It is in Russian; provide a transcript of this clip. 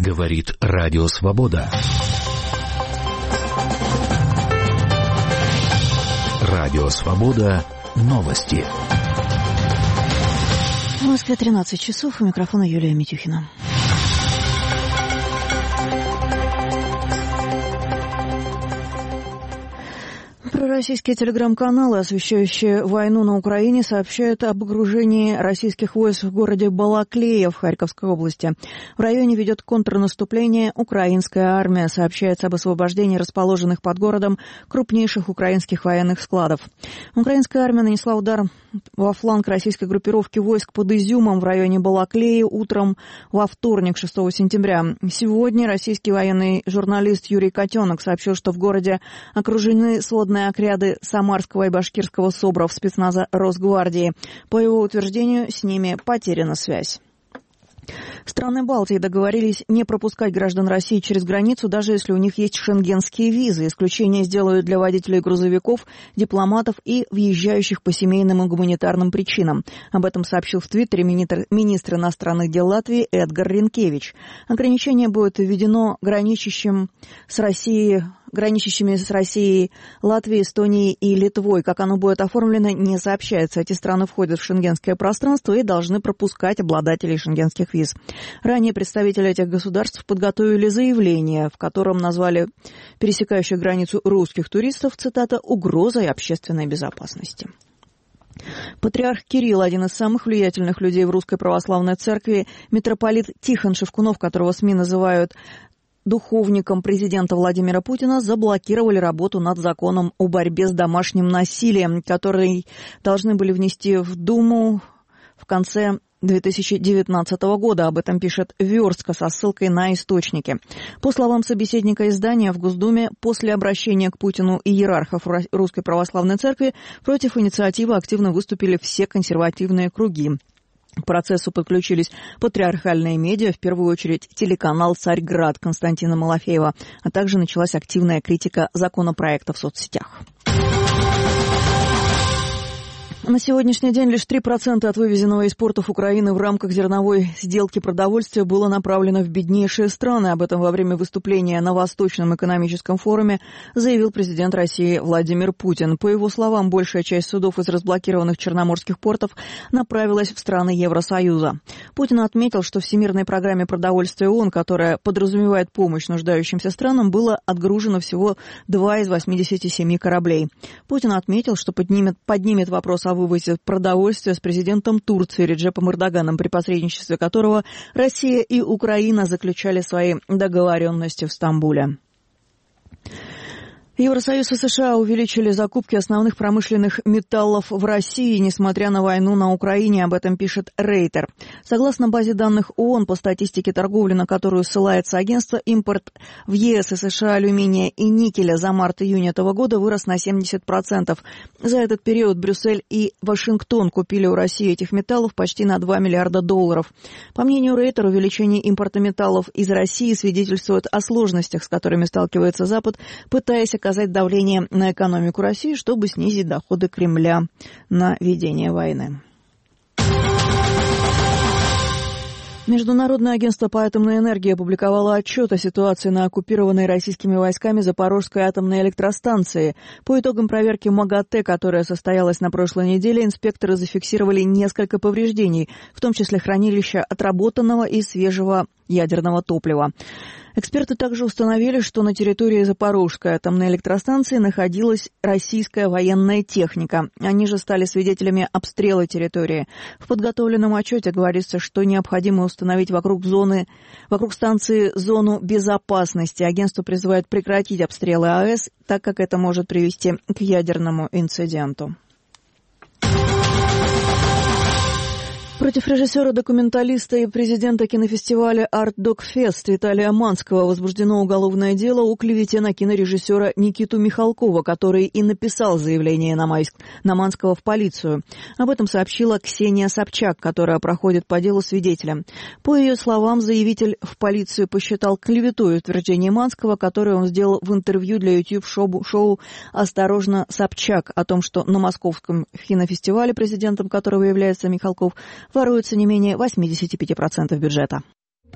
Говорит Радио Свобода. Радио Свобода. Новости. В Москве 13 часов. У микрофона Юлия Митюхина. Пророссийские телеграм-каналы, освещающие войну на Украине, сообщают об окружении российских войск в городе Балаклея в Харьковской области. В районе ведет контрнаступление украинская армия. Сообщается об освобождении расположенных под городом крупнейших украинских военных складов. Украинская армия нанесла удар во фланг российской группировки войск под Изюмом в районе Балаклеи утром во вторник, 6 сентября. Сегодня российский военный журналист Юрий Котенок сообщил, что в городе окружены сводные отряды Самарского и Башкирского СОБРов спецназа Росгвардии. По его утверждению, с ними потеряна связь. Страны Балтии договорились не пропускать граждан России через границу, даже если у них есть шенгенские визы. Исключение сделают для водителей грузовиков, дипломатов и въезжающих по семейным и гуманитарным причинам. Об этом сообщил в Твиттере министр иностранных дел Латвии Эдгар Ринкевич. Ограничение будет введено граничащими с Россией, Латвией, Эстонией и Литвой. Как оно будет оформлено, не сообщается. Эти страны входят в шенгенское пространство и должны пропускать обладателей шенгенских виз. Ранее представители этих государств подготовили заявление, в котором назвали пересекающих границу русских туристов, цитата, «угрозой общественной безопасности». Патриарх Кирилл, один из самых влиятельных людей в Русской Православной Церкви, митрополит Тихон Шевкунов, которого СМИ называют духовником президента Владимира Путина, заблокировали работу над законом о борьбе с домашним насилием, который должны были внести в Думу в конце 2019 года. Об этом пишет Верстка со ссылкой на источники. По словам собеседника издания, в Госдуме после обращения к Путину иерархов Русской Православной Церкви против инициативы активно выступили все консервативные круги. К процессу подключились патриархальные медиа, в первую очередь телеканал «Царьград» Константина Малафеева, а также началась активная критика законопроекта в соцсетях. На сегодняшний день лишь 3% от вывезенного из портов Украины в рамках зерновой сделки продовольствия было направлено в беднейшие страны. Об этом во время выступления на Восточном экономическом форуме заявил президент России Владимир Путин. По его словам, большая часть судов из разблокированных черноморских портов направилась в страны Евросоюза. Путин отметил, что в Всемирной программе продовольствия ООН, которая подразумевает помощь нуждающимся странам, было отгружено всего 2 из 87 кораблей. Путин отметил, что поднимет вопрос о вывозе продовольствия с президентом Турции Реджепом Эрдоганом, при посредничестве которого Россия и Украина заключали свои договоренности в Стамбуле. Евросоюз и США увеличили закупки основных промышленных металлов в России, несмотря на войну на Украине, об этом пишет Рейтер. Согласно базе данных ООН, по статистике торговли, на которую ссылается агентство, импорт в ЕС и США алюминия и никеля за март-июнь этого года вырос на 70%. За этот период Брюссель и Вашингтон купили у России этих металлов почти на $2 миллиарда. По мнению Рейтер, увеличение импорта металлов из России свидетельствует о сложностях, с которыми сталкивается Запад, пытаясь оказать давление на экономику России, чтобы снизить доходы Кремля на ведение войны. Международное агентство по атомной энергии опубликовало отчет о ситуации на оккупированной российскими войсками Запорожской атомной электростанции. По итогам проверки МАГАТЭ, которая состоялась на прошлой неделе, инспекторы зафиксировали несколько повреждений, в том числе хранилища отработанного и свежего ядерного топлива. Эксперты также установили, что на территории Запорожской атомной электростанции находилась российская военная техника. Они же стали свидетелями обстрела территории. В подготовленном отчете говорится, что необходимо установить вокруг станции зону безопасности. Агентство призывает прекратить обстрелы АЭС, так как это может привести к ядерному инциденту. Против режиссера-документалиста и президента кинофестиваля «Арт Док Фест» Виталия Манского возбуждено уголовное дело о клевете на кинорежиссера Никиту Михалкова, который и написал заявление на Манского в полицию. Об этом сообщила Ксения Собчак, которая проходит по делу свидетеля. По ее словам, заявитель в полицию посчитал клеветой утверждение Манского, которое он сделал в интервью для YouTube-шоу «Осторожно, Собчак», о том, что на Московском кинофестивале, президентом которого является Михалков, воруется не менее 85% бюджета.